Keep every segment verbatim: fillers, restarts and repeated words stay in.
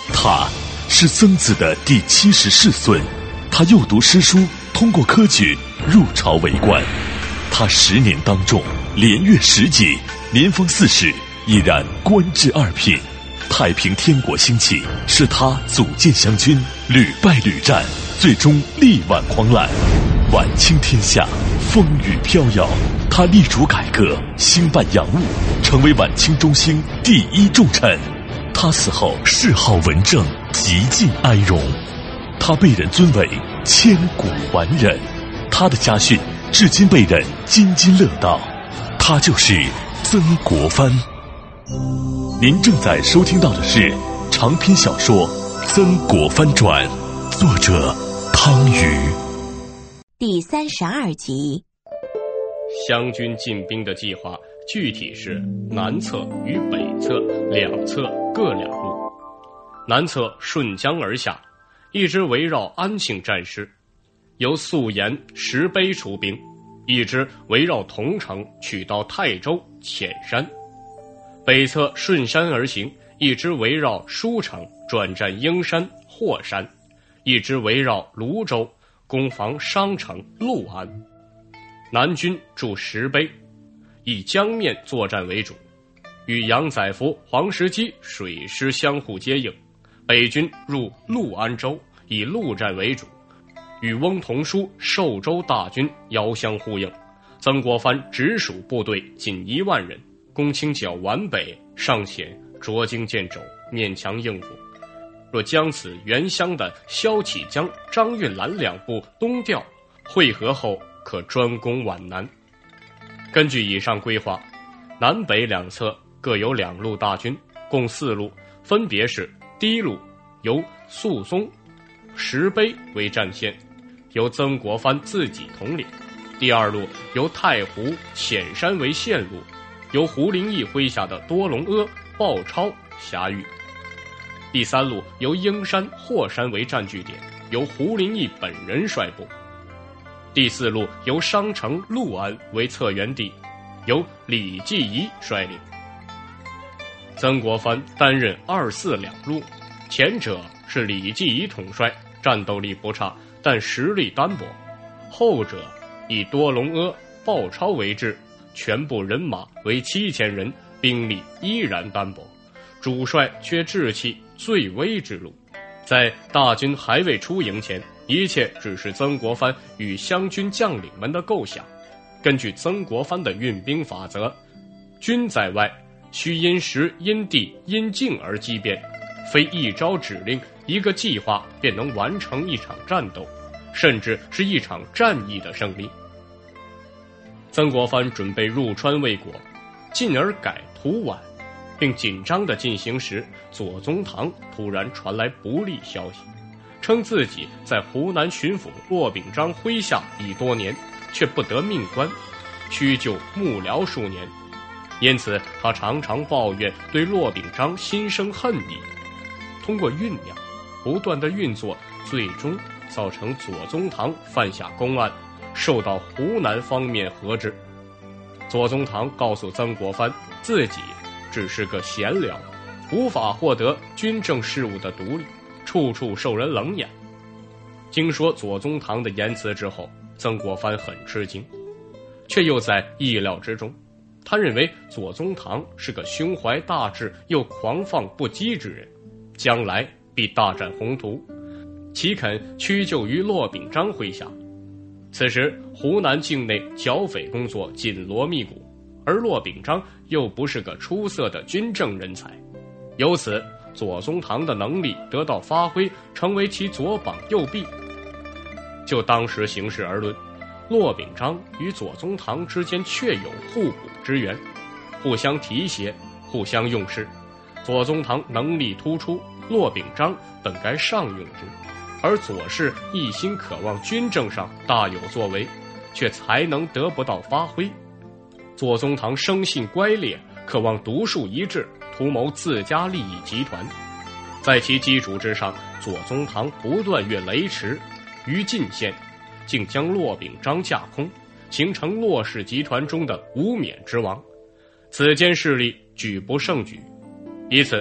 他是曾子的第七十世孙，他又读诗书，通过科举入朝为官。他十年当中连阅十级，年方四十已然官至二品。太平天国兴起，是他组建湘军，屡败屡战，最终力挽狂澜。晚清天下风雨飘摇，他力主改革，兴办洋务，成为晚清中兴第一重臣。他死后谥号文正，极尽哀荣。他被人尊为千古完人，他的家训至今被人津津乐道。他就是曾国藩。您正在收听到的是长篇小说《曾国藩传》，作者汤瑜， 第三十二集。 湘军进兵的计划具体是南侧与北侧两侧各两路。南侧顺江而下，一支围绕安庆战师，由宿盐、石碑出兵；一支围绕桐城取到泰州、潜山。北侧顺山而行，一支围绕舒城转战英山、霍山；一支围绕泸州攻防商城、陆安。南军驻石碑，以江面作战为主，与杨载福、黄石基水师相互接应。北军入陆安州，以陆战为主，与翁同书、寿州大军遥相呼应。曾国藩直属部队仅一万人，攻清剿皖北尚且捉襟见肘，勉强应付。若将此原湘的萧启江、张运兰两部东调，会合后可专攻皖南。根据以上规划，南北两侧各有两路大军，共四路，分别是：第一路由肃松、石碑为战线，由曾国藩自己统领；第二路由太湖、潜山为线路，由胡林翼麾下的多隆阿、鲍超辖御；第三路由英山、霍山为占据点，由胡林翼本人率部；第四路由商城、陆安为策源地，由李继仪率领。曾国藩担任二四两路，前者是李继仪统帅，战斗力不差，但实力单薄；后者以多隆阿、鲍超为质，全部人马为七千人，兵力依然单薄，主帅缺志气，最危之路。在大军还未出营前，一切只是曾国藩与湘军将领们的构想。根据曾国藩的运兵法则，军在外，需因时因地因境而机变，非一招指令一个计划便能完成一场战斗，甚至是一场战役的胜利。曾国藩准备入川未果，进而改图皖，并紧张地进行时，左宗棠突然传来不利消息，称自己在湖南巡抚骆秉章麾下已多年，却不得命官，屈就幕僚数年，因此他常常抱怨对骆秉章心生恨意。通过酝酿，不断的运作，最终造成左宗棠犯下公案，受到湖南方面核制。左宗棠告诉曾国藩，自己只是个闲僚，无法获得军政事务的独立，处处受人冷眼。经说左宗棠的言辞之后，曾国藩很吃惊，却又在意料之中。他认为左宗棠是个胸怀大志又狂放不羁之人，将来必大展宏图，岂肯屈就于骆秉章麾下。此时湖南境内剿匪工作紧锣密鼓，而骆秉章又不是个出色的军政人才，由此左宗棠的能力得到发挥，成为其左膀右臂。就当时形势而论，骆秉章与左宗棠之间确有互补之缘，互相提携，互相用事。左宗棠能力突出，骆秉章本该上用之，而左氏一心渴望军政上大有作为，却才能得不到发挥。左宗棠生性乖劣，渴望独树一帜，图谋自家利益集团。在其基础之上，左宗棠不断越雷池，于晋县竟将骆秉章架空，形成骆氏集团中的无冕之王。此间势力举不胜举，因此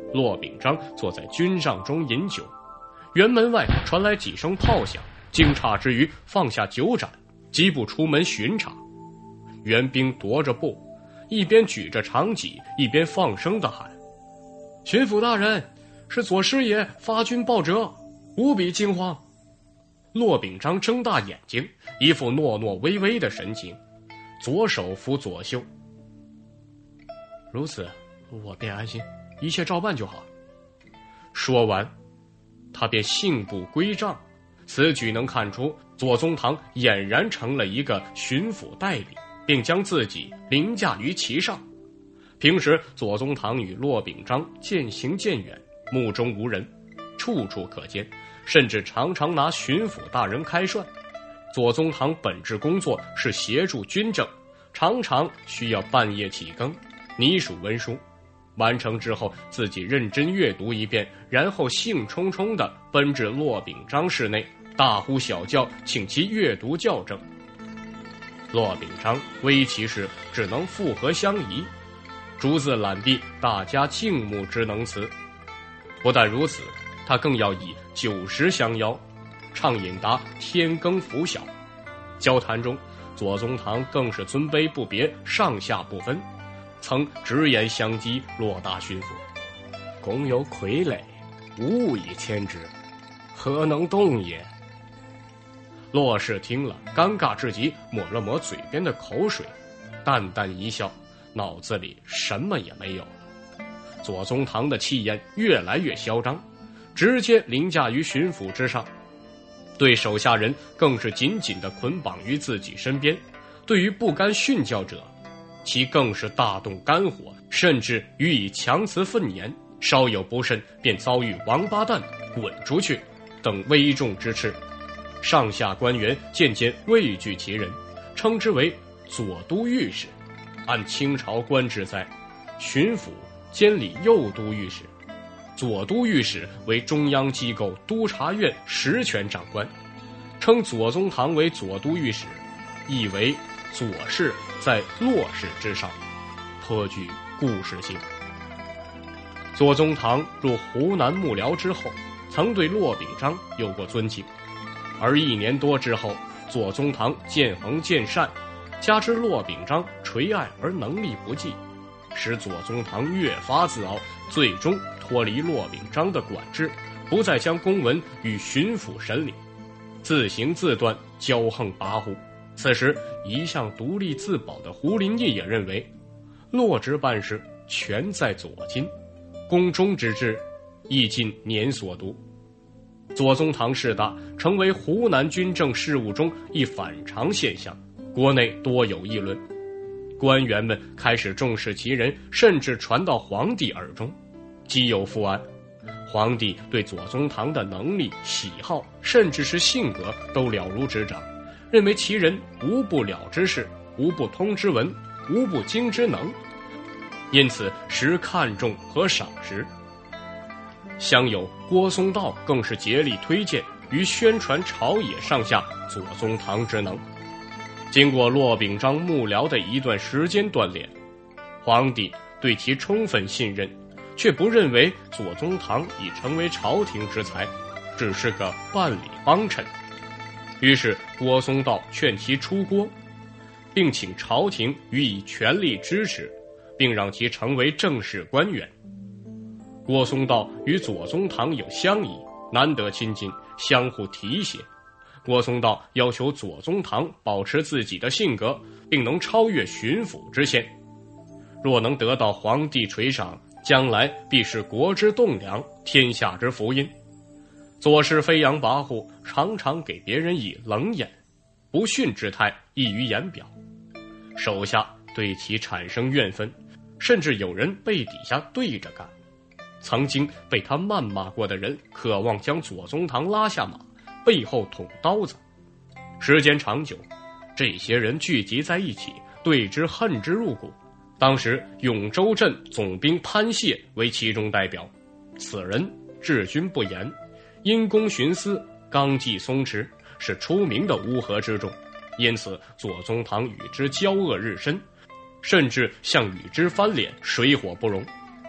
骆秉章坐在军帐中饮酒，辕门外传来几声炮响，惊诧之余放下酒盏，疾步出门巡查。援兵踱着步，一边举着长戟，一边放声地喊：巡抚大人，是左师爷发军报折，无比惊慌。骆秉章睁大眼睛，一副懦懦微微的神情，左手扶左袖。如此，我便安心，一切照办就好。说完，他便信步归帐。此举能看出左宗棠俨然成了一个巡抚代理，并将自己凌驾于其上。平时左宗棠与骆秉章渐行渐远，目中无人，处处可见，甚至常常拿巡抚大人开涮。左宗棠本职工作是协助军政，常常需要半夜起更拟属文书，完成之后自己认真阅读一遍，然后兴冲冲地奔至骆秉章室内，大呼小叫，请其阅读校正。骆秉章微其事，只能附和相宜，逐字览毕，大家敬慕之能词。不但如此，他更要以酒食相邀，畅饮达天更拂晓。交谈中，左宗棠更是尊卑不别，上下不分，曾直言相讥骆大巡抚：公有傀儡，无以牵之，何能动也？骆氏听了，尴尬至极，抹了抹嘴边的口水，淡淡一笑，脑子里什么也没有了。左宗棠的气焰越来越嚣张，直接凌驾于巡抚之上，对手下人更是紧紧地捆绑于自己身边。对于不甘训教者，其更是大动肝火，甚至予以强词愤言，稍有不慎便遭遇王八蛋、滚出去等危重之斥。上下官员渐渐畏惧其人，称之为左都御史。按清朝官制在，巡抚监理右都御史，左都御史为中央机构督察院实权长官。称左宗棠为左都御史，意为左氏在骆氏之上，颇具故事性。左宗棠入湖南幕僚之后，曾对骆秉章有过尊敬，而一年多之后，左宗棠见衡见善，加之骆秉章垂爱而能力不济，使左宗棠越发自傲，最终脱离骆秉章的管制，不再将公文与巡抚审理，自行自断，骄横跋扈。此时一向独立自保的胡林翼也认为，骆职办事全在左近，宫中之治亦尽年所读。左宗棠事大，成为湖南军政事务中一反常现象，国内多有议论。官员们开始重视其人，甚至传到皇帝耳中。既有复案，皇帝对左宗棠的能力、喜好，甚至是性格都了如指掌，认为其人无不了之事，无不通之文，无不经之能，因此实看重和赏识。乡友郭松道更是竭力推荐与宣传朝野上下左宗棠之能。经过骆秉章幕僚的一段时间锻炼，皇帝对其充分信任，却不认为左宗棠已成为朝廷之才，只是个办理帮衬。于是郭松道劝其出郭，并请朝廷予以全力支持，并让其成为正式官员。郭松道与左宗棠有相宜，难得亲近，相互提携。郭松道要求左宗棠保持自己的性格，并能超越巡抚之线。若能得到皇帝垂赏，将来必是国之栋梁，天下之福音。左氏飞扬跋扈，常常给别人以冷眼，不逊之态溢于言表，手下对其产生怨愤，甚至有人背底下对着干。曾经被他谩骂过的人，渴望将左宗棠拉下马，背后捅刀子。时间长久，这些人聚集在一起，对之恨之入骨。当时永州镇总兵潘谢为其中代表，此人治军不严，因公徇私，纲纪松弛，是出名的乌合之众，因此左宗棠与之交恶日深，甚至向与之翻脸，水火不容。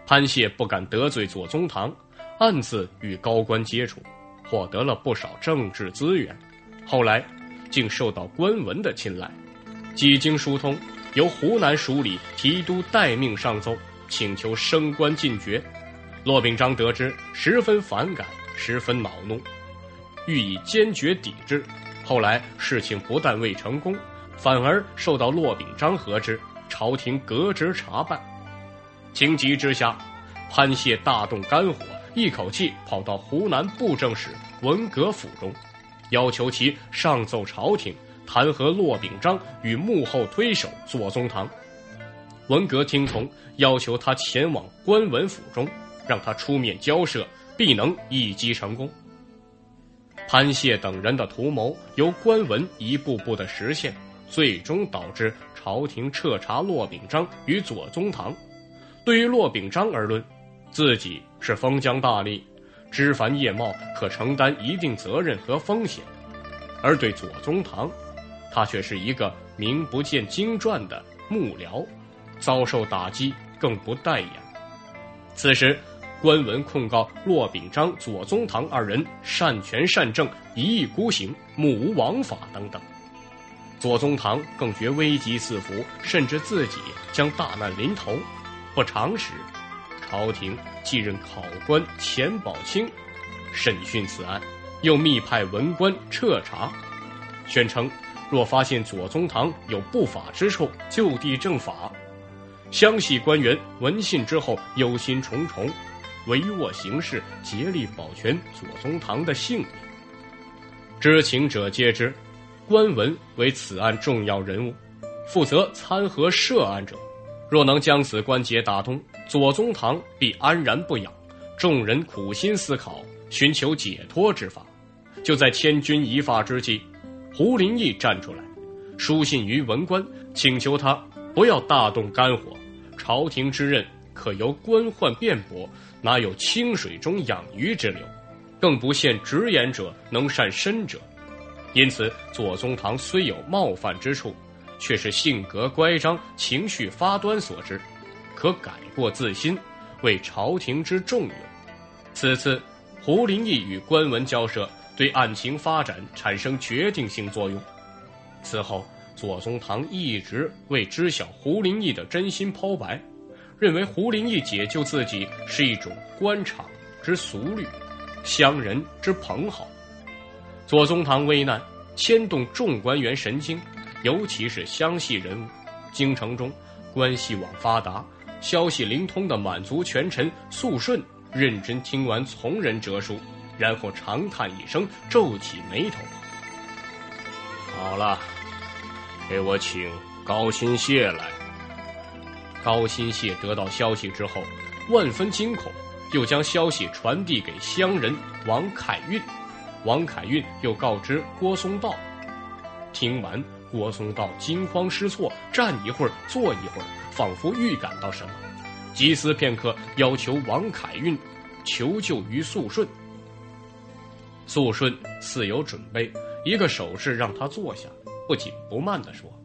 潘谢不敢得罪左宗棠，暗自与高官接触，获得了不少政治资源，后来竟受到关文的青睐。几经疏通，由湖南署理提督待命上奏，请求升官进爵。骆秉章得知，十分反感，十分恼怒，欲以坚决抵制。后来事情不但未成功，反而受到骆秉章核知，朝廷革职查办。情急之下，潘谢大动肝火，一口气跑到湖南布政使文革府中，要求其上奏朝廷，弹劾骆秉章与幕后推手左宗棠。文革听从，要求他前往关文府中，让他出面交涉，必能一击成功。潘谢等人的图谋由关文一步步的实现，最终导致朝廷彻查骆秉章与左宗棠。对于骆秉章而论，自己是封疆大吏，枝繁叶茂，可承担一定责任和风险；而对左宗棠，他却是一个名不见经传的幕僚，遭受打击更不待言。此时关文控告骆秉章、左宗棠二人擅权擅政、一意孤行、目无王法等等。左宗棠更觉危机四伏，甚至自己将大难临头。不长时，朝廷继任考官钱宝清审讯此案，又密派文官彻查，宣称若发现左宗棠有不法之处，就地正法。湘系官员闻信之后忧心忡忡，唯握形势，竭力保全左宗棠的性命。知情者皆知，关文为此案重要人物，负责参劾涉案者。若能将此关节打通，左宗棠必安然不养。众人苦心思考，寻求解脱之法。就在千钧一发之际，胡林翼站出来，书信于文官，请求他不要大动肝火，朝廷之任可由官宦辩驳，哪有清水中养鱼之流，更不限直言者能善深者。因此左宗棠虽有冒犯之处，却是性格乖张、情绪发端所致，可改过自新，为朝廷之重用。此次胡林翼与关文交涉，对案情发展产生决定性作用。此后左宗棠一直为知晓胡林翼的真心剖白，认为胡林翼解救自己是一种官场之俗虑，乡人之朋好。左宗棠危难牵动众官员神经，尤其是湘系人物。京城中关系网发达、消息灵通的满族权臣肃顺认真听完从人折书，然后长叹一声，皱起眉头。好了，给我请高新谢来。高新谢得到消息之后万分惊恐，又将消息传递给乡人王凯运。王凯运又告知郭松道。听完，郭松道惊慌失措，站一会儿坐一会儿，仿佛预感到什么，急思片刻，要求王凯运求救于肃顺。肃顺似有准备，一个手势让他坐下，不紧不慢地说：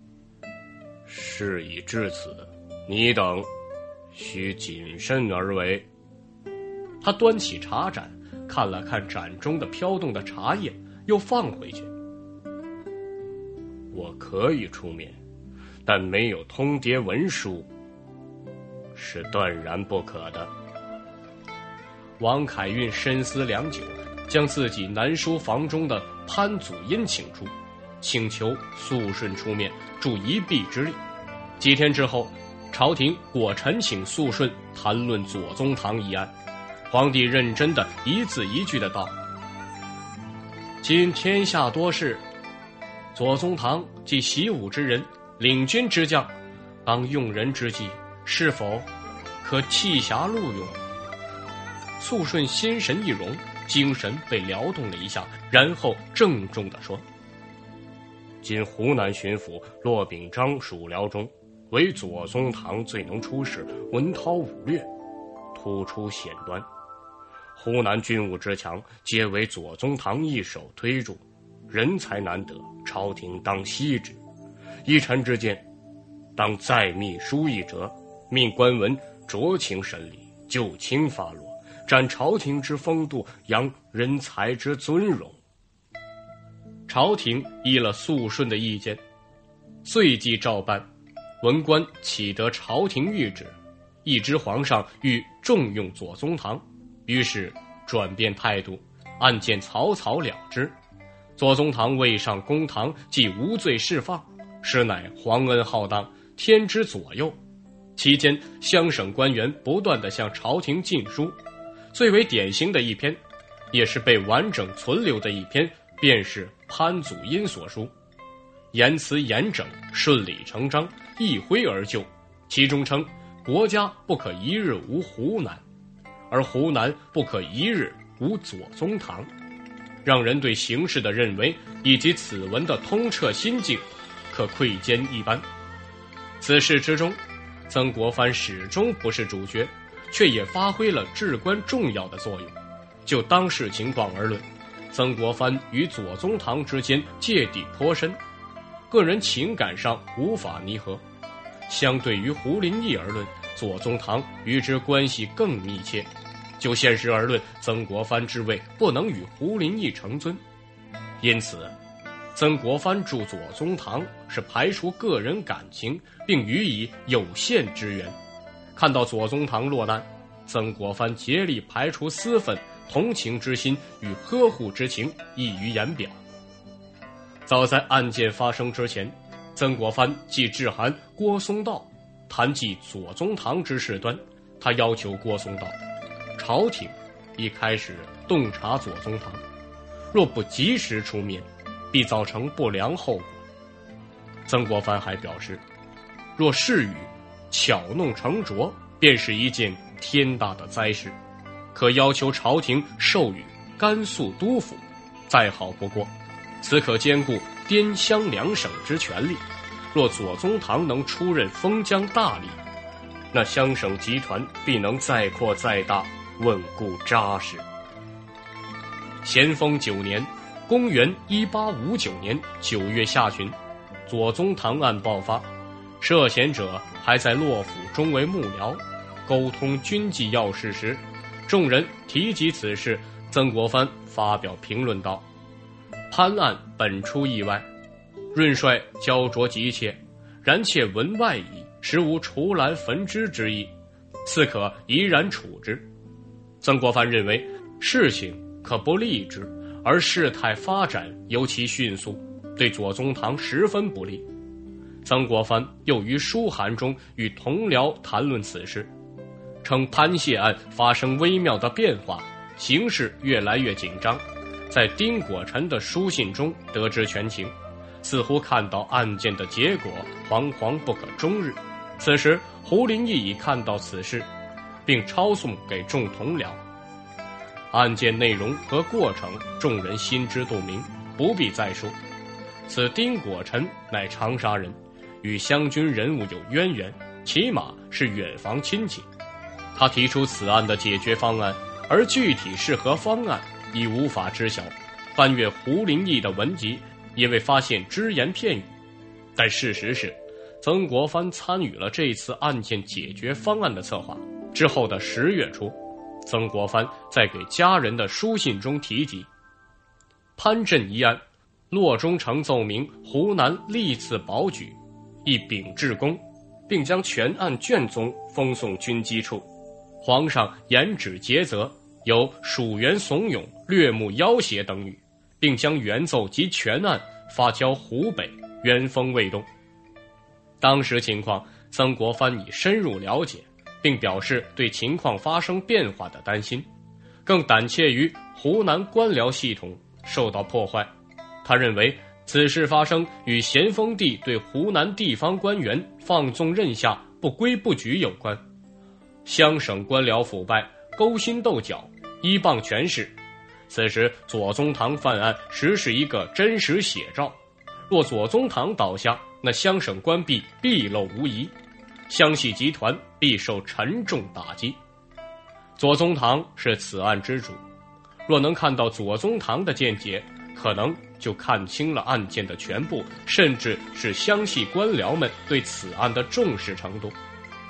事已至此，你等需谨慎而为。他端起茶盏，看了看盏中的飘动的茶叶，又放回去。我可以出面，但没有通牒文书是断然不可的。王凯运深思良久，将自己南书房中的潘祖荫请出，请求肃顺出面助一臂之力。几天之后，朝廷果陈请肃顺谈论左宗棠一案。皇帝认真的一字一句的道：今天下多事，左宗棠即习武之人，领军之将，当用人之际，是否可弃侠录用？肃顺心神一融，精神被撩动了一下，然后郑重地说：今湖南巡抚骆秉章属僚中，唯左宗棠最能出使，文韬武略，突出显端。湖南军务之强，皆为左宗棠一手推助，人才难得，朝廷当惜之。依臣之见，当再密书一折，命官文酌情审理，就轻发落，展朝廷之风度，扬人才之尊荣。朝廷依了肃顺的意见，遂即照办。文官启得朝廷谕旨，亦知皇上欲重用左宗棠，于是转变态度，案件草草了之。左宗棠未上公堂，即无罪释放，实乃皇恩浩荡，天之左右。期间乡省官员不断地向朝廷进书，最为典型的一篇，也是被完整存留的一篇，便是潘祖荫所书，言辞严整，顺理成章，一挥而就。其中称国家不可一日无湖南，而湖南不可一日无左宗棠，让人对形势的认为以及此文的通彻心境可窥见一斑。此事之中，曾国藩始终不是主角，却也发挥了至关重要的作用。就当时情况而论，曾国藩与左宗棠之间芥蒂颇深，个人情感上无法弥合。相对于胡林翼而论，左宗棠与之关系更密切。就现实而论，曾国藩之位不能与胡林翼成尊，因此曾国藩助左宗棠是排除个人感情，并予以有限支援。看到左宗棠落难，曾国藩竭力排除私愤，同情之心与呵护之情溢于言表。早在案件发生之前，曾国藩即致函郭松道，谈及左宗棠之事端。他要求郭松道，朝廷已开始洞察左宗棠，若不及时出面，必造成不良后果。曾国藩还表示，若事与巧弄成拙，便是一件天大的灾事，可要求朝廷授予甘肃督府，再好不过。此可兼顾滇湘两省之权力。若左宗棠能出任封疆大吏，那湘省集团必能再扩再大，稳固扎实。咸丰九年，公元一八五九年九月下旬，左宗棠案爆发，涉嫌者还在洛府中为幕僚，沟通军纪要事时，众人提及此事，曾国藩发表评论道：潘案本出意外，润帅焦灼急切，然且文外矣，实无除蓝焚之之意，似可怡然处之。曾国藩认为事情可不利之，而事态发展尤其迅速，对左宗棠十分不利。曾国藩又于书函中与同僚谈论此事，称潘燮案发生微妙的变化，形势越来越紧张，在丁果臣的书信中得知全情，似乎看到案件的结果惶惶不可终日。此时胡林翼已看到此事，并抄送给众同僚。案件内容和过程众人心知肚明，不必再说。此丁果臣乃长沙人，与湘军人物有渊源，起码是远房亲戚。他提出此案的解决方案，而具体是何方案已无法知晓。翻阅胡林翼的文集，也未发现只言片语。但事实是，曾国藩参与了这次案件解决方案的策划。之后的十月初，曾国藩在给家人的书信中提及，潘镇一案，洛中丞奏明湖南历次保举，亦秉至公，并将全案卷宗封送军机处。皇上严旨节责，有属原怂恿、略目要挟等语，并将原奏及全案发交湖北，原封未动。当时情况，曾国藩已深入了解，并表示对情况发生变化的担心，更胆怯于湖南官僚系统受到破坏。他认为此事发生与咸丰帝对湖南地方官员放纵任下、不规不矩有关。湘省官僚腐败、勾心斗角、依傍权势，此时左宗棠犯案实是一个真实写照。若左宗棠倒下，那湘省官闭必漏无疑，湘系集团必受沉重打击。左宗棠是此案之主，若能看到左宗棠的见解，可能就看清了案件的全部，甚至是湘系官僚们对此案的重视程度。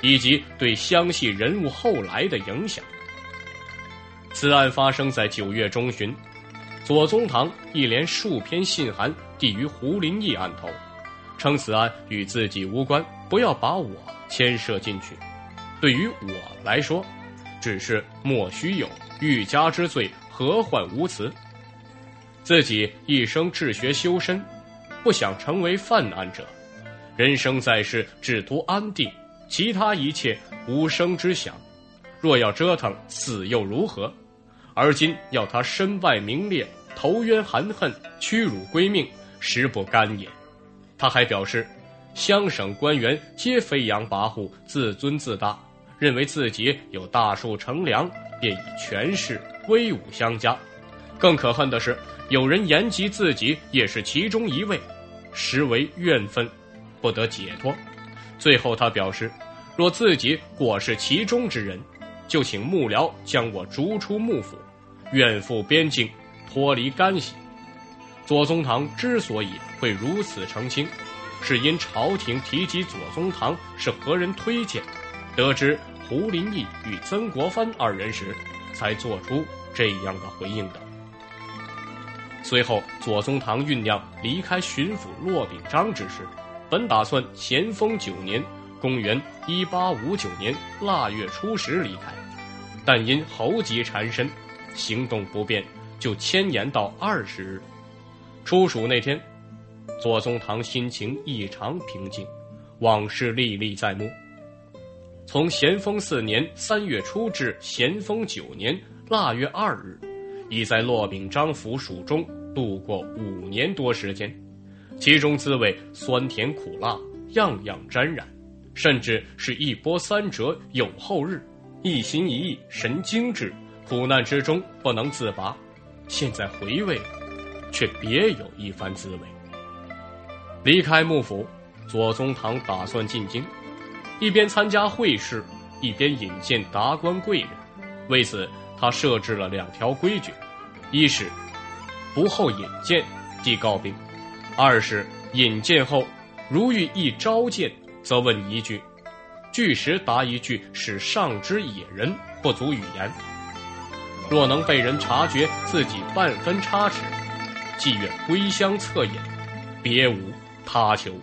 以及对湘系人物后来的影响。此案发生在九月中旬，左宗棠一连数篇信函递于胡林翼案头，称此案与自己无关，不要把我牵涉进去。对于我来说，只是莫须有欲加之罪，何患无辞。自己一生治学修身，不想成为犯案者，人生在世只图安定，其他一切无生之想。若要折腾，死又如何？而今要他身败名裂，投冤含恨，屈辱归命，实不甘也。他还表示，湘省官员皆飞扬跋扈，自尊自大，认为自己有大树乘凉，便以权势威武相加。更可恨的是，有人言及自己也是其中一位，实为怨愤，不得解脱。最后他表示，若自己果是其中之人，就请幕僚将我逐出幕府，远赴边境，脱离干系。左宗棠之所以会如此澄清，是因朝廷提及左宗棠是何人推荐，得知胡林翼与曾国藩二人时，才做出这样的回应的。随后左宗棠酝酿离开巡抚骆秉章之事，本打算咸丰九年公元一八五九年腊月初十离开，但因猴疾缠身，行动不便，就迁延到二十日。初暑那天，左宗棠心情异常平静，往事历历在目。从咸丰四年三月初至咸丰九年腊月二日，已在骆秉章府署中度过五年多时间，其中滋味酸甜苦辣，样样沾染，甚至是一波三折有后日，一心一意神精致，苦难之中不能自拔。现在回味，却别有一番滋味。离开幕府，左宗棠打算进京，一边参加会试，一边引荐达官贵人。为此，他设置了两条规矩：一是不后引荐即告病；二是引荐后如遇一召见，则问一句，据实答一句，使上之野人，不足语言。若能被人察觉自己半分差池，即愿归乡侧饮，别无他求。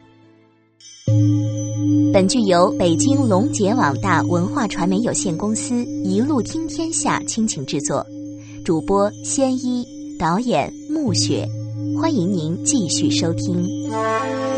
本剧由北京龙杰网大文化传媒有限公司一路听天下倾情制作，主播仙一，导演暮雪。欢迎您继续收听。